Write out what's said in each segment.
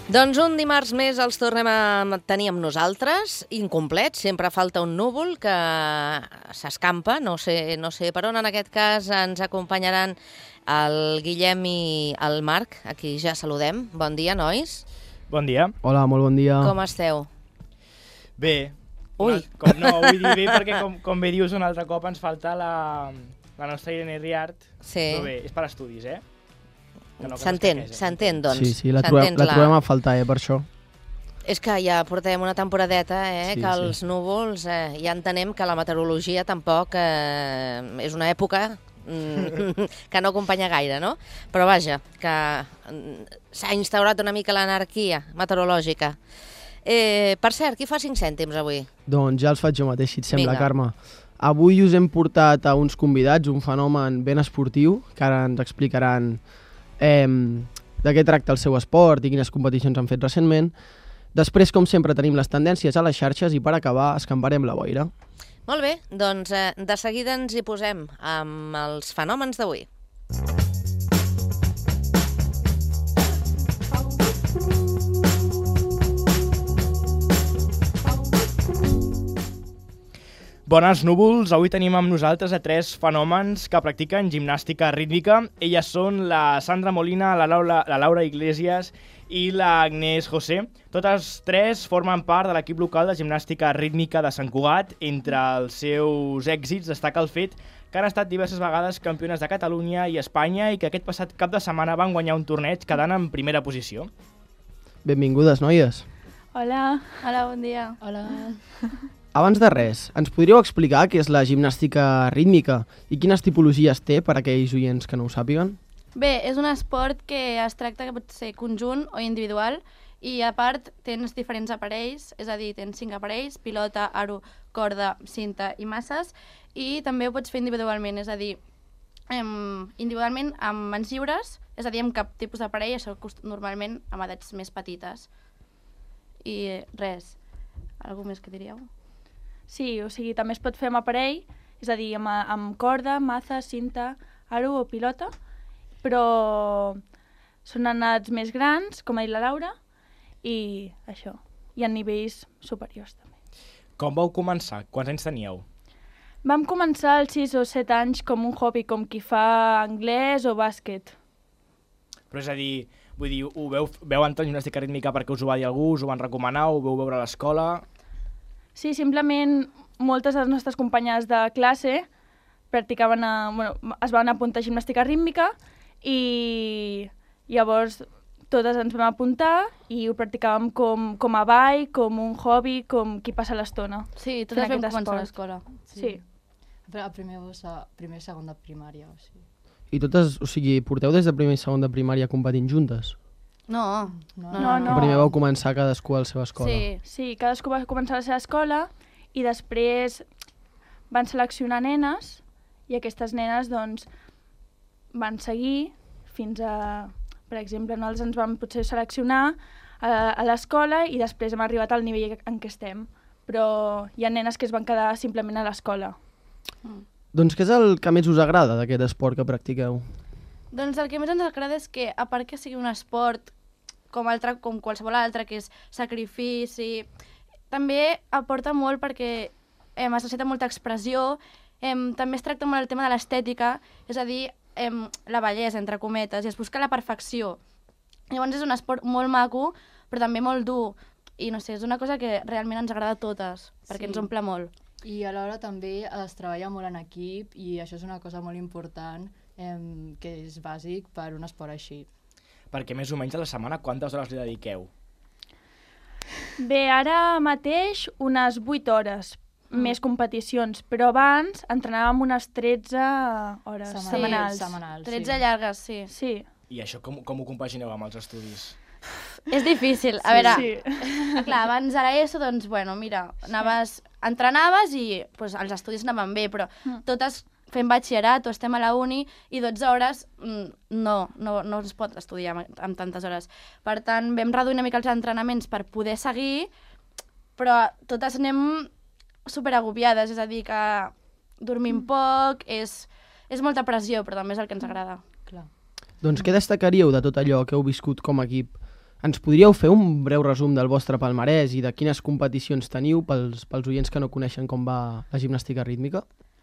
Doncs un dimarts més els tornem a tenir amb nosaltres, incomplets, sempre falta un núvol que s'escampa, no sé per on. En aquest cas ens acompanyaran el Guillem i el Marc, a qui ja saludem. Bon dia, nois. Bon dia. Hola, molt bon dia. Com esteu? Bé. Ui. Vull dir bé perquè, com bé dius, un altre cop ens falta la nostra Irene Riart. Sí. Però bé, és per estudis, S'entén, doncs. Sí, la trobem a faltar, per això. És que ja portem una temporadeta, Sí, que els núvols, ja entenem que la meteorologia tampoc és una època que no acompanya gaire, no? Però vaja, que s'ha instaurat una mica l'anarquia meteorològica. Per cert, qui fa 5 cèntims avui? Doncs ja els faig jo mateix, si et sembla, Vinga. Carme. Avui us hem portat a uns convidats, un fenomen ben esportiu, que ara ens explicaran de què tracta el seu esport i quines competicions han fet recentment. Després, com sempre, tenim les tendències a les xarxes i per acabar escamparem la boira. Molt bé, doncs de seguida ens hi posem amb els fenòmens d'avui. Bones núvols, avui tenim amb nosaltres a 3 fenòmens que practiquen gimnàstica rítmica. Elles són la Sandra Molina, la Laura Iglesias i la Agnès José. Totes 3 formen part de l'equip local de gimnàstica rítmica de Sant Cugat. Entre els seus èxits destaca el fet que han estat diverses vegades campiones de Catalunya i Espanya i que aquest passat cap de setmana van guanyar un torneig quedant en primera posició. Benvingudes, noies. Hola. Hola, bon dia. Hola. Abans de res, ens podríeu explicar què és la gimnàstica rítmica i quines tipologies té per a aquells oients que no ho sàpiguen? Bé, és un esport que es tracta que pot ser conjunt o individual i a part tens diferents aparells, és a dir, tens 5 aparells, pilota, aro, corda, cinta i masses, i també ho pots fer individualment, és a dir, individualment amb mans lliures, és a dir, amb cap tipus d'aparell, això normalment amb edats més petites. I res, alguna més que diríeu? Sí, o sigui, també es pot fer amb aparell, és a dir, amb corda, maza, cinta, aro o pilota, però són en edats més grans, com ha dit la Laura, i això, i en nivells superiors també. Com vau començar? Quants anys teníeu? Vam començar als 6 o 7 anys com un hobby, com qui fa anglès o bàsquet. Però és a dir, vull dir, veu entrar en gimnàstica rítmica perquè us ho va dir algú, us ho van recomanar, ho veu veure a l'escola? Sí, simplement moltes de les nostres companyes de classe practicaven, es van apuntar a gimnàstica rítmica i llavors totes ens vam apuntar i ho practicàvem com a ball, com un hobby, com qui passa l'estona. Sí, totes vam començar a l'escola. Sí. A primer i segon de primària. O sigui. I totes, o sigui, porteu des de primer i segon de primària competint juntes? No. Primer vau començar cadascú a la seva escola. Sí, cadascú va començar a la seva escola i després van seleccionar nenes i aquestes nenes doncs van seguir fins a, per exemple, nosaltres ens vam potser seleccionar a l'escola i després hem arribat al nivell en què estem, però hi ha nenes que es van quedar simplement a l'escola. Doncs què és el que més us agrada d'aquest esport que practiqueu? Doncs el que més ens agrada és que, a part que sigui un esport com qualsevol altre, que és sacrifici, també aporta molt perquè es necessita molta expressió, també es tracta molt el tema de l'estètica, és a dir, la bellesa, entre cometes, i es busca la perfecció. Llavors és un esport molt maco, però també molt dur, i no sé, és una cosa que realment ens agrada a totes, perquè ens omple molt. I alhora també es treballa molt en equip i això és una cosa molt important que és bàsic per un esport així. Perquè més o menys a la setmana quantes hores li dediqueu? Bé, ara mateix unes 8 hores, més competicions, però abans entrenàvem unes 13 hores setmanals. 13 llargues, sí. Sí. I això com ho compagineu amb els estudis? És difícil. A veure, clar, abans a l'ESO, doncs, bueno, mira, entrenaves i pues, els estudis anaven bé, però totes fem batxillerat o estem a la uni i 12 hores no es pot estudiar amb tantes hores. Per tant, vam reduir una mica els entrenaments per poder seguir, però totes anem superagobiades, és a dir, que dormim poc, és molta pressió, però també és el que ens agrada. Clar. Doncs què destacaríeu de tot allò que heu viscut com a equip Ens podríeu fer un breu resum del vostre palmarès i de quines competicions teniu pels oients que no coneixen com va la gimnàstica rítmica?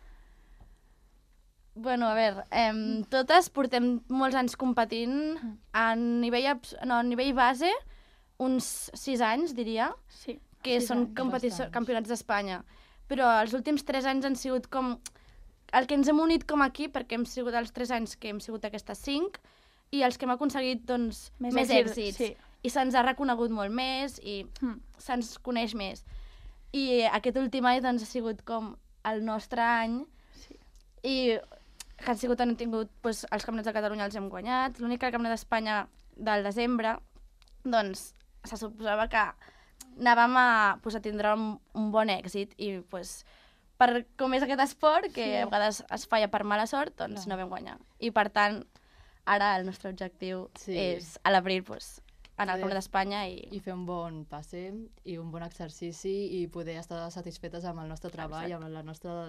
Bueno, a veure, totes portem molts anys competint a nivell base, uns 6 anys, diria, Sí. que 6 són anys, campionats d'Espanya. Però els últims 3 anys han sigut com el que ens hem unit com aquí, perquè hem sigut els 3 anys que hem sigut aquestes 5, i els que hem aconseguit doncs, més èxits. Sí. I se'ns ha reconegut molt més i se'ns coneix més. I aquest últim any doncs, ha sigut com el nostre any i que han tingut doncs, els campionats de Catalunya els hem guanyat. L'únic que el campionat d'Espanya del desembre doncs, se suposava que anàvem a tindre un bon èxit i doncs, per com és aquest esport, que a vegades es falla per mala sort, doncs no vam guanyar. I per tant, ara el nostre objectiu és a l'abril anar al Campionat d'Espanya i fer un bon passe i un bon exercici i poder estar satisfetes amb el nostre treball, amb la nostra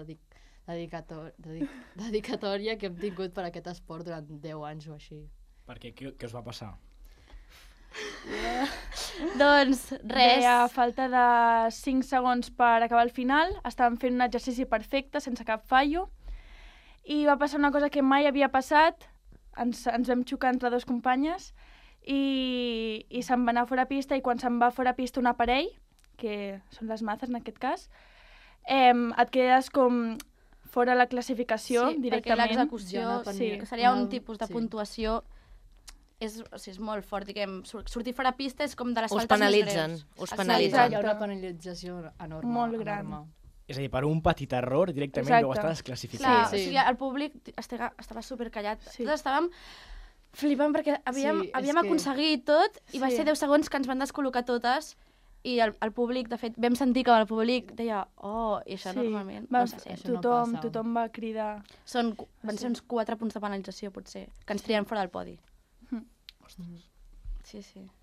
dedicatòria que hem tingut per aquest esport durant 10 anys o així. Per què? Què us va passar? Doncs res. A falta de 5 segons per acabar el final, estàvem fent un exercici perfecte, sense cap fallo, i va passar una cosa que mai havia passat, ens vam xocar entre 2 companyes, i se'n va anar fora pista, i quan se'n va fora pista un aparell, que són les mazes en aquest cas, et quedes com fora la classificació directament. Perquè l'execució seria un tipus de puntuació és molt fort, diguem, sortir fora pista és com de les faltes més greus. Us penalitzen. Hi ha una penalització enorme. Molt gran. Enorme. És a dir, per un petit error directament ja estàs desclassificat. Clar, o sigui, el públic estava supercallat. Tots estàvem flipant perquè havíem aconseguit tot i va ser 10 segons que ens van descol·locar totes i el públic, de fet, vam sentir que el públic deia i això normalment no passa. Tothom va cridar. Van ser uns 4 punts de penalització, potser, que ens trien fora del podi. Sí.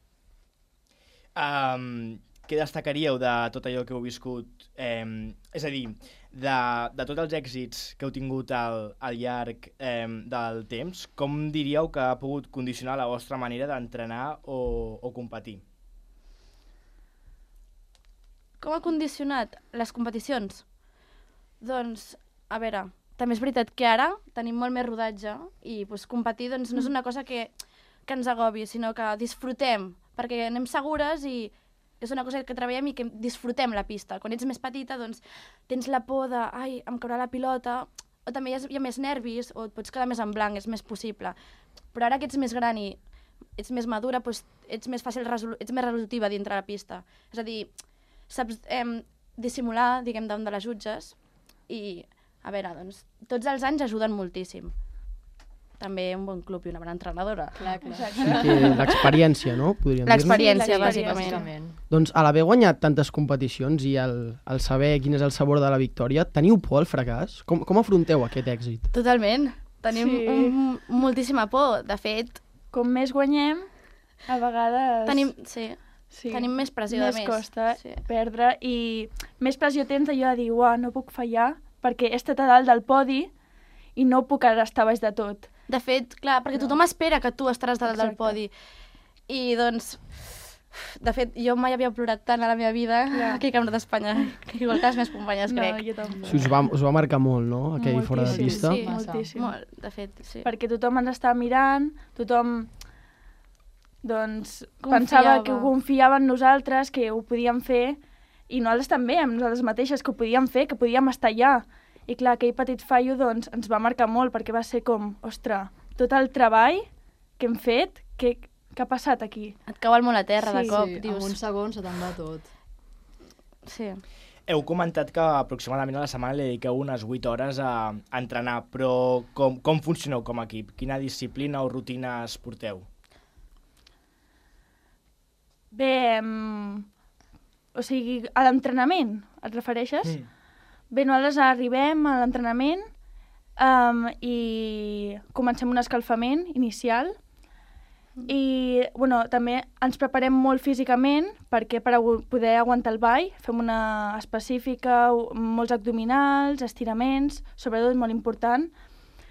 Què destacaríeu de tot allò que heu viscut? És a dir, de tots els èxits que heu tingut al llarg del temps, com diríeu que ha pogut condicionar la vostra manera d'entrenar o competir? Com ha condicionat les competicions? Doncs, a veure, també és veritat que ara tenim molt més rodatge i competir no és una cosa que ens agobi, sinó que disfrutem, perquè anem segures i és una cosa que treballem i que disfrutem la pista. Quan ets més petita, doncs, tens la por de em caurà la pilota, o també hi ha més nervis, o et pots quedar més en blanc, és més possible. Però ara que ets més gran i ets més madura, doncs ets més resolutiva dintre la pista. És a dir, saps dissimular, diguem, davant de les jutges, i, a veure, doncs, tots els anys ajuden moltíssim. També un bon club i una bona entrenadora. Clar. L'experiència, no? L'experiència, bàsicament. Doncs a l'haver guanyat tantes competicions i al saber quin és el sabor de la victòria, teniu por al fracàs? Com afronteu aquest èxit? Totalment. Tenim moltíssima por. De fet, com més guanyem, a vegades... Tenim més pressió de més. Costa perdre i més pressió tens d'allò de dir no puc fallar perquè he estat a dalt del podi i no puc ara estar baix de tot. De fet, clar, perquè tothom espera que tu estaràs dalt del podi. I doncs, de fet, jo mai havia plorat tant a la meva vida aquí al Campionat d'Espanya, que igual que les meves companyes, crec. No, jo tampoc. Sí, us va marcar molt, no?, aquell fora de pista. Sí, moltíssim. Molt, de fet, sí. Perquè tothom ens estava mirant, tothom pensava que confiava en nosaltres, que ho podíem fer, i nosaltres també, amb nosaltres mateixes, que ho podíem fer, que podíem estar allà. I clar, aquell petit fallo doncs, ens va marcar molt, perquè va ser com, ostres, tot el treball que hem fet, què ha passat aquí? Et cau el món a terra de cop. Sí, dius... en un segon se te'n va tot. Sí. Heu comentat que aproximadament a la setmana li dediqueu unes 8 hores a entrenar, però com funcioneu com a equip? Quina disciplina o rutines porteu? Bé, o sigui, a l'entrenament, et refereixes? Bé, nosaltres arribem a l'entrenament i comencem un escalfament inicial i també ens preparem molt físicament perquè per poder aguantar el ball fem una específica, molts abdominals, estiraments, sobretot molt important,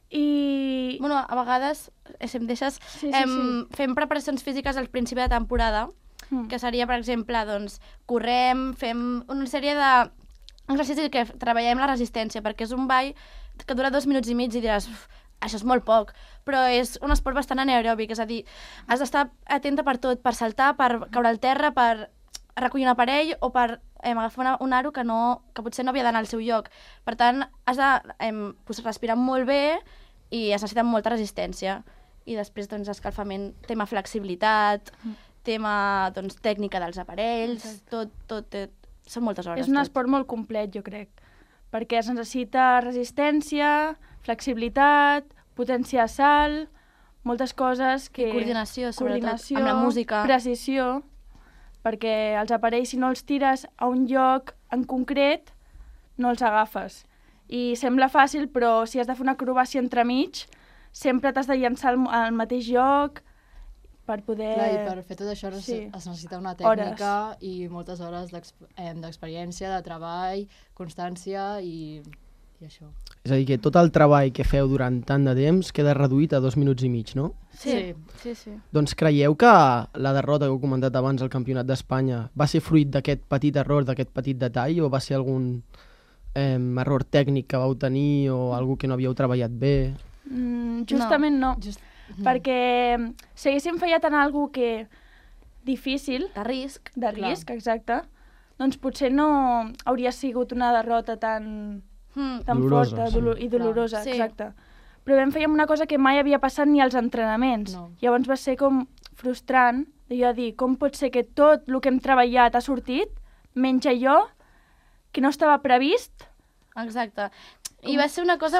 I... Bueno, a vegades, si em deixes, Sí. fem preparacions físiques al principi de temporada, que seria, per exemple, doncs, correm, fem una sèrie d'exercicis que treballem la resistència, perquè és un ball que dura 2 minuts i mig i diràs, això és molt poc, però és un esport bastant anaeròbic, és a dir, has d'estar atenta per tot, per saltar, per caure al terra, per recollir un aparell o per agafar un aro que potser no havia d'anar al seu lloc. Per tant, has de respirar molt bé i es necessita molta resistència. I després, doncs, escalfament, tema flexibilitat, tema, doncs, tècnica dels aparells, tot són moltes hores. És un esport molt complet, jo crec, perquè es necessita resistència, flexibilitat, potència de salt, moltes coses que... I coordinació, sobretot, amb la música. Precisió, perquè els aparells, si no els tires a un lloc en concret, no els agafes. I sembla fàcil, però si has de fer una acrobàcia entremig, sempre t'has de llançar al mateix lloc per poder... Clar, i per fer tot això es necessita una tècnica i moltes hores d'experiència, de treball, constància i això. És a dir, que tot el treball que feu durant tant de temps queda reduït a 2 minuts i mig, no? Sí. Doncs creieu que la derrota que heu comentat abans al Campionat d'Espanya va ser fruit d'aquest petit error, d'aquest petit detall, o va ser algun error tècnic que vau tenir o algú que no havíeu treballat bé? Justament no. Perquè si haguéssim fallat en alguna que difícil... De risc. Exacte. Doncs potser no hauria sigut una derrota tan dolorosa, forta i dolorosa, sí. Exacte. Però vam fer una cosa que mai havia passat ni als entrenaments. No. Llavors va ser com frustrant de jo dir, com pot ser que tot el que hem treballat ha sortit, menys allò que no estava previst? Exacte. I va ser una cosa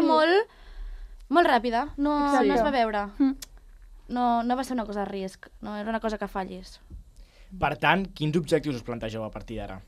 molt ràpida, no es va veure. No va ser una cosa de risc, no era una cosa que fallis. Per tant, quins objectius us plantegeu a partir d'ara?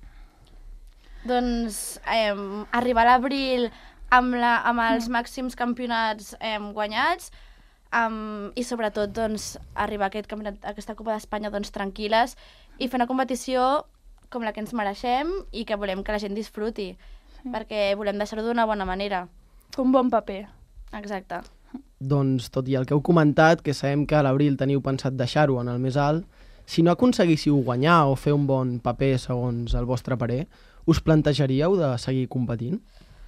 Doncs arribar a l'abril amb els màxims campionats guanyats i sobretot doncs, arribar a aquesta Copa d'Espanya doncs, tranquil·les i fer una competició com la que ens mereixem i que volem que la gent disfruti, perquè volem deixar-ho d'una bona manera. Un bon paper. Exacte. Doncs, tot i el que heu comentat, que sabem que a l'abril teniu pensat deixar-ho en el més alt, si no aconseguíssiu guanyar o fer un bon paper segons el vostre parer, us plantejaríeu de seguir competint?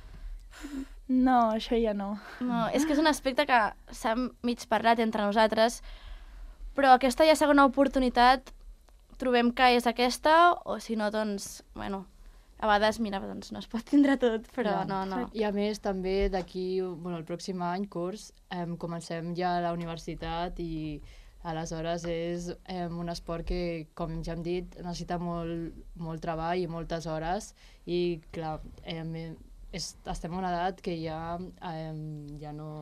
No, això ja no. No, és que és un aspecte que s'ha mig parlat entre nosaltres, però aquesta ja segona oportunitat trobem que és aquesta, o si no, doncs, bueno, a vegades, mira, doncs no es pot tindre tot, però no. I a més, també d'aquí, el pròxim any, curs, comencem ja a la universitat i aleshores és un esport que, com ja hem dit, necessita molt treball i moltes hores i, clar, estem en una edat que ja no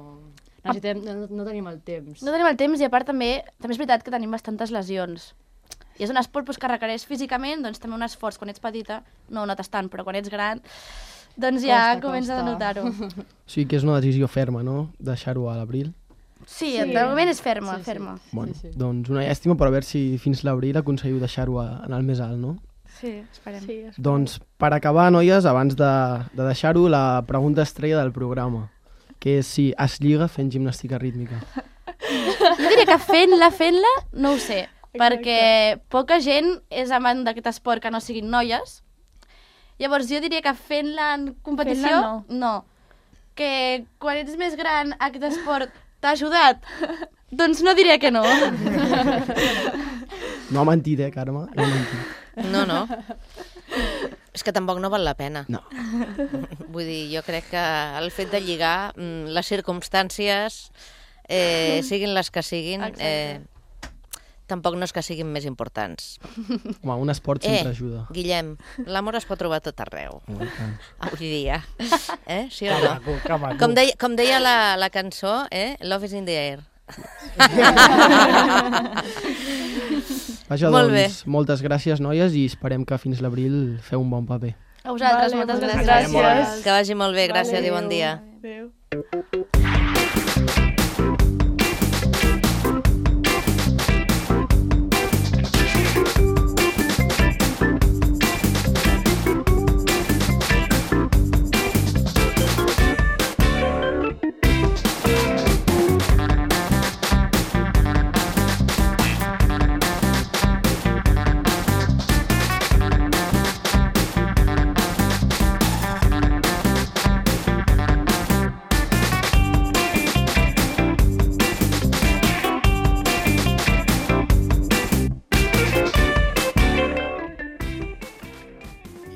tenim el temps. No tenim el temps i a part també és veritat que tenim bastantes lesions. I és un esport que requereix físicament també un esforç. Quan ets petita no ho notes tant, però quan ets gran doncs ja comences a notar-ho. O sigui que és una decisió ferma, no?, deixar-ho a l'abril. Sí, de moment és ferma. Bueno, doncs una llàstima, però a veure si fins l'abril aconseguiu deixar-ho en el més alt, no? Sí, esperem. Doncs per acabar, noies, abans de deixar-ho, la pregunta estrella del programa, que és si es lliga fent gimnàstica rítmica. Jo diria que fent-la, no ho sé, perquè poca gent és amant d'aquest esport que no siguin noies. Llavors jo diria que fent-la en competició, no. Que quan ets més gran aquest esport t'ha ajudat? Doncs no diré que no. No ha mentit, Carme? No ha mentit. No. És que tampoc no val la pena. No. Vull dir, jo crec que el fet de lligar les circumstàncies, siguin les que siguin, tampoc no és que siguin més importants. Home, un esport sempre ajuda. Guillem, l'amor es pot trobar tot arreu. Avui dia. Sí o no? Que maco. Com deia la cançó, Love is in the air. Vaja, Molt bé. doncs, moltes gràcies, noies, i esperem que fins l'abril feu un bon paper. A vosaltres, moltes gràcies. Que vagi molt bé, gràcies i bon dia. Adéu.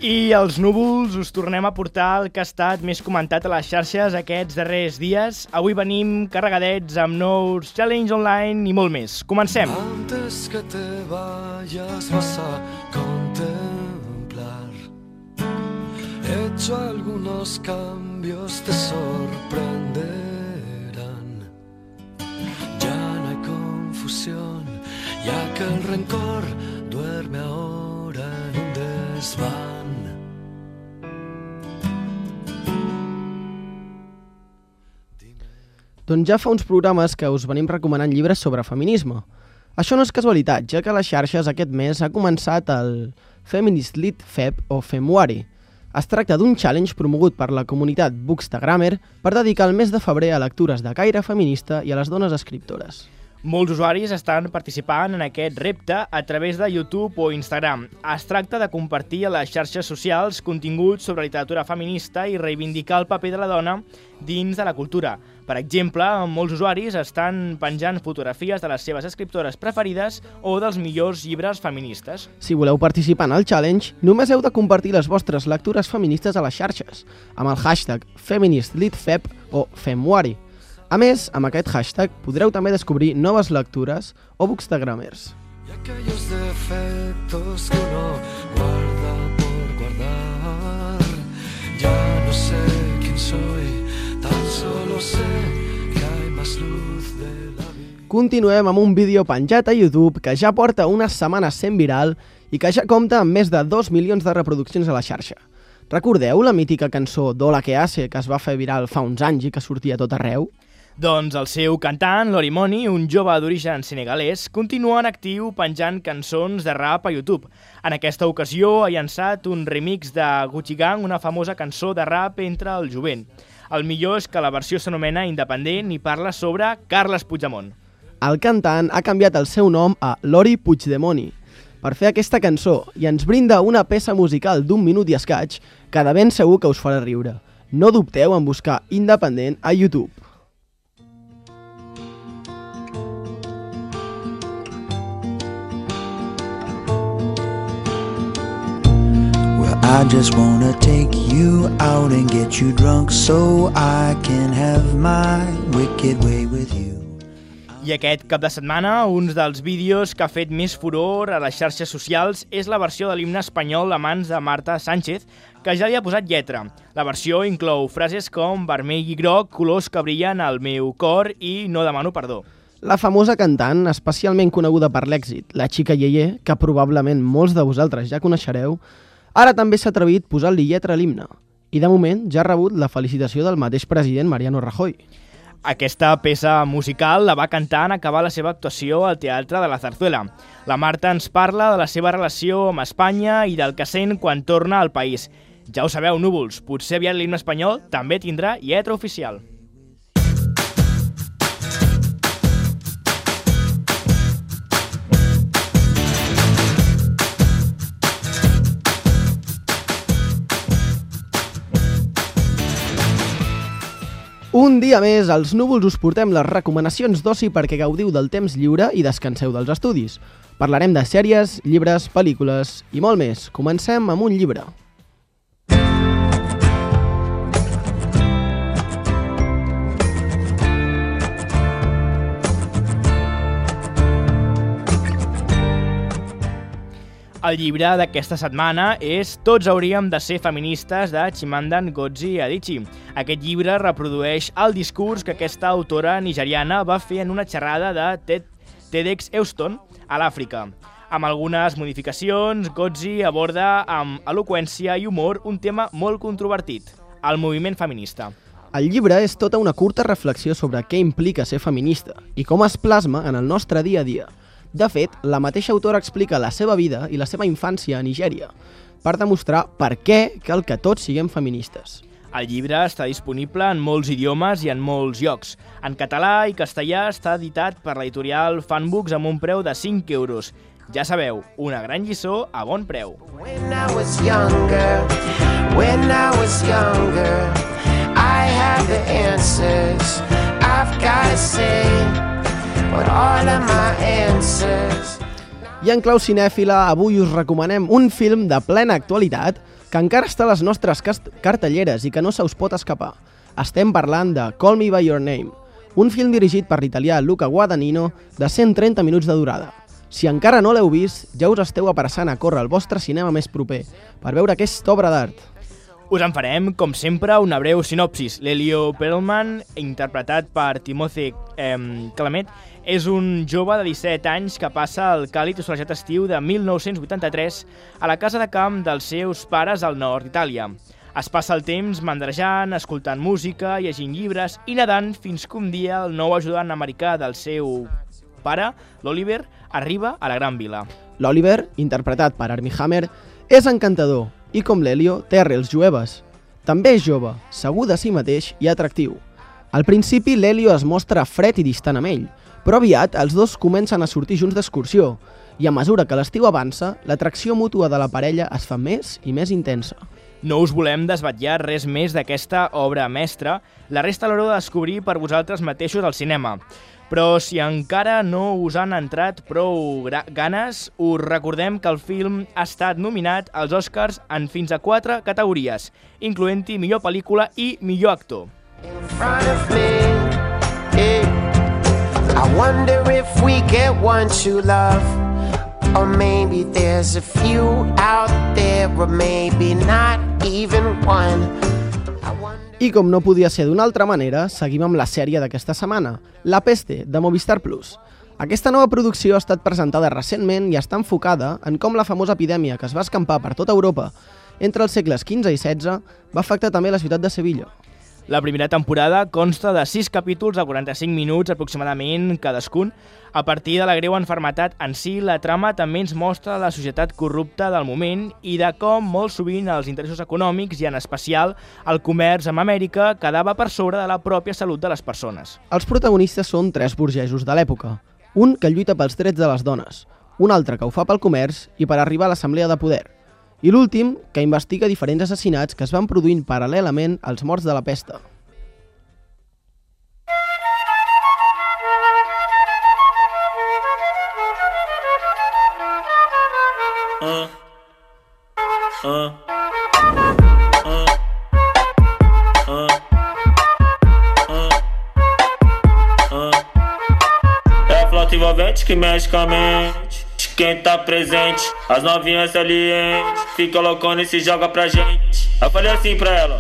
I els núvols us tornem a portar el que ha estat més comentat a les xarxes aquests darrers dies. Avui venim carregadets amb nous challenge online i molt més. Comencem! Antes que te vayas vas a contemplar. He hecho algunos cambios, te sorprenderán. Ya no hay confusión, ya que el rencor duerme ahora en un desván. Doncs ja fa uns programes que us venim recomanant llibres sobre feminisme. Això no és casualitat, ja que a les xarxes aquest mes ha començat el Feminist Lit Feb o Februari. Es tracta d'un challenge promogut per la comunitat Bookstagrammer per dedicar el mes de febrer a lectures de caire feminista i a les dones escriptores. Molts usuaris estan participant en aquest repte a través de YouTube o Instagram. Es tracta de compartir a les xarxes socials continguts sobre literatura feminista i reivindicar el paper de la dona dins de la cultura. Per exemple, molts usuaris estan penjant fotografies de les seves escriptores preferides o dels millors llibres feministes. Si voleu participar en el challenge, només heu de compartir les vostres lectures feministes a les xarxes, amb el hashtag FeministLitFeb o Februari. A més, amb aquest hashtag podreu també descobrir noves lectures o bookstagrammers. Y aquellos defectos que uno guarda por guardar. Ya no sé quién soy, tan solo sé que hay más luz de la vida. Continuem amb un vídeo penjat a YouTube que ja porta unes setmanes sent viral i que ja compta amb més de 2 milions de reproduccions a la xarxa. Recordeu la mítica cançó Dola que hace que es va fer viral fa uns anys i que sortia a tot arreu? Doncs el seu cantant, Lorimoni, un jove d'origen senegalès, continua en actiu penjant cançons de rap a YouTube. En aquesta ocasió ha llançat un remix de Gucci Gang, una famosa cançó de rap entre el jovent. El millor és que la versió s'anomena Independent i parla sobre Carles Puigdemont. El cantant ha canviat el seu nom a Lori Puigdemoni per fer aquesta cançó i ens brinda una peça musical d'1 minut i escaig que de ben segur que us farà riure. No dubteu en buscar Independent a YouTube. I just wanna take you out and get you drunk so I can have my wicked way with you. I aquest cap de setmana, un dels vídeos que ha fet més furor a les xarxes socials és la versió de l'himne espanyol a mans de Marta Sánchez, que ja li ha posat lletra. La versió inclou frases com vermell i groc, colors que brillen al meu cor i no demano perdó. La famosa cantant, especialment coneguda per l'èxit, la Xica Yeye, que probablement molts de vosaltres ja coneixereu, ara també s'ha atrevit posant-li lletra a l'himne. I de moment ja ha rebut la felicitació del mateix president Mariano Rajoy. Aquesta peça musical la va cantar en acabar la seva actuació al Teatre de la Zarzuela. La Marta ens parla de la seva relació amb Espanya i del que sent quan torna al país. Ja ho sabeu, núvols, potser aviat l'himne espanyol també tindrà lletra oficial. Un dia més, als núvols us portem les recomanacions d'oci perquè gaudiu del temps lliure i descanseu dels estudis. Parlarem de sèries, llibres, pel·lícules i molt més. Comencem amb un llibre. El llibre d'aquesta setmana és Tots hauríem de ser feministes de Chimamanda Ngozi Adichie. Aquest llibre reprodueix el discurs que aquesta autora nigeriana va fer en una xerrada de TEDx Houston a l'Àfrica. Amb algunes modificacions, Ngozi aborda amb eloqüència i humor un tema molt controvertit, el moviment feminista. El llibre és tota una curta reflexió sobre què implica ser feminista i com es plasma en el nostre dia a dia. De fet, la mateixa autora explica la seva vida i la seva infància a Nigèria per demostrar per què cal que tots siguem feministes. El llibre està disponible en molts idiomes i en molts llocs. En català i castellà està editat per l'editorial Fanbooks amb un preu de 5 euros. Ja sabeu, una gran lliçó a bon preu. When I was younger, I had the answers. I've got to say, but all of my answers. I en clau cinèfila, avui us recomanem un film de plena actualitat que encara està a les nostres cartelleres i que no se us pot escapar. Estem parlant de Call Me By Your Name, un film dirigit per l'italià Luca Guadagnino de 130 minuts de durada. Si encara no l'heu vist, ja us esteu apressant a córrer al vostre cinema més proper per veure aquesta obra d'art. Us en farem, com sempre, una breu sinopsis. Lelio Perlman, interpretat per Timothée Chalamet, és un jove de 17 anys que passa el càlid i solejat estiu de 1983 a la casa de camp dels seus pares al nord d'Itàlia. Es passa el temps mandrejant, escoltant música, llegint llibres i nedant fins que un dia el nou ajudant americà del seu pare, l'Oliver, arriba a la gran vila. L'Oliver, interpretat per Armie Hammer, és encantador i, com l'Elio, té arrels jueves. També és jove, segur de si mateix i atractiu. Al principi, l'Elio es mostra fred i distant amb ell, però aviat els dos comencen a sortir junts d'excursió i a mesura que l'estiu avança, l'atracció mútua de la parella es fa més i més intensa. No us volem desvetllar res més d'aquesta obra mestra, la resta l'haureu de descobrir per vosaltres mateixos al cinema. Però si encara no us han entrat prou ganes, us recordem que el film ha estat nominat als Oscars en fins a 4 categories, incloent-hi millor pel·lícula i millor actor. In front of me, I wonder if we get one to love, or maybe there's a few out there, or maybe not even one. I com no podia ser d'una altra manera, seguim amb la sèrie d'aquesta setmana, La Peste, de Movistar Plus. Aquesta nova producció ha estat presentada recentment i està enfocada en com la famosa epidèmia que es va escampar per tota Europa entre els segles XV i XVI va afectar també la ciutat de Sevilla. La primera temporada consta de 6 capítols de 45 minuts aproximadament cadascun. A partir de la greu enfermetat en si, la trama també ens mostra la societat corrupta del moment i de com molt sovint els interessos econòmics i en especial el comerç amb Amèrica quedava per sobre de la pròpia salut de les persones. Els protagonistes són 3 burgesos de l'època, un que lluita pels drets de les dones, un altre que ho fa pel comerç i per arribar a l'assemblea de poder, i l'últim, que investiga diferents assassinats que es van produint paral·lelament als morts de la pesta. É a flauta envolvente que mexe com a mente. Quem tá presente, as novinhas salientes, fica loucona e se joga pra gente. Eu falei assim pra ela.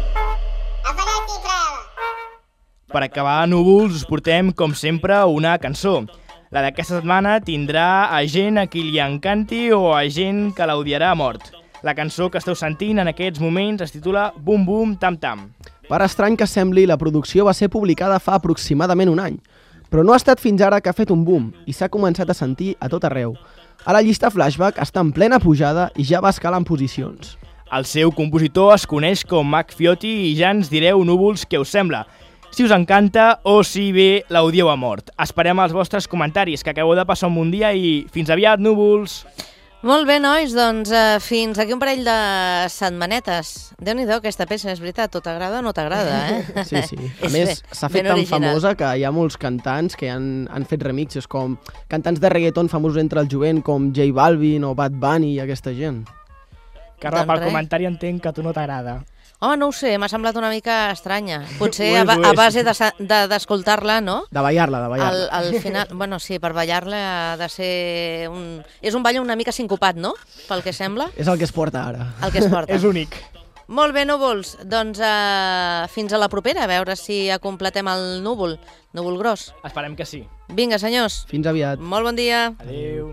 Per acabar, núvols, us portem, com sempre, una cançó. La d'aquesta setmana tindrà a gent a qui li encanti o a gent que l'odiarà a mort. La cançó que esteu sentint en aquests moments es titula Bum Bum Tam Tam. Per estrany que sembli, la producció va ser publicada fa aproximadament un any, però no ha estat fins ara que ha fet un boom i s'ha començat a sentir a tot arreu. A la llista Flashback està en plena pujada i ja va escalant posicions. El seu compositor es coneix com Mac Fiotti i ja ens direu, núvols, què us sembla. Si us encanta o si bé l'odieu a mort. Esperem els vostres comentaris, que acabeu de passar un bon dia i fins aviat, núvols! Molt bé, nois, doncs fins aquí un parell de setmanetes. Déu-n'hi-do, aquesta peça, és veritat, o t'agrada o no t'agrada, eh? Sí, sí. A més, s'ha fet tan famosa que hi ha molts cantants que han fet remixes, com cantants de reggaeton famosos entre el jovent, com J Balvin o Bad Bunny i aquesta gent. Carla, pel comentari entenc que a tu no t'agrada. Oh, no ho sé, m'ha semblat una mica estranya. Potser a base d'escoltar-la, no? De ballar-la, de ballar-la. Al final, bueno, sí, per ballar-la ha de ser un... És un ball una mica sincopat, no? Pel que sembla. És el que es porta ara. El que es porta. És únic. Molt bé, núvols. Doncs fins a la propera, a veure si completem el núvol gros. Esperem que sí. Vinga, senyors. Fins aviat. Molt bon dia. Adéu.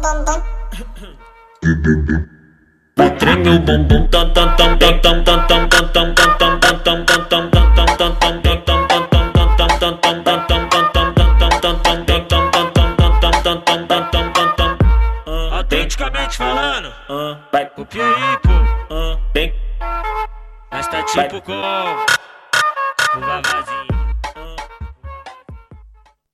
Treme o bumbum tam tam tam tam tam tam tam tam tam tam tam tam tam tam. Autenticamente falando, vai pro Piauí, pô. Mas tá tipo como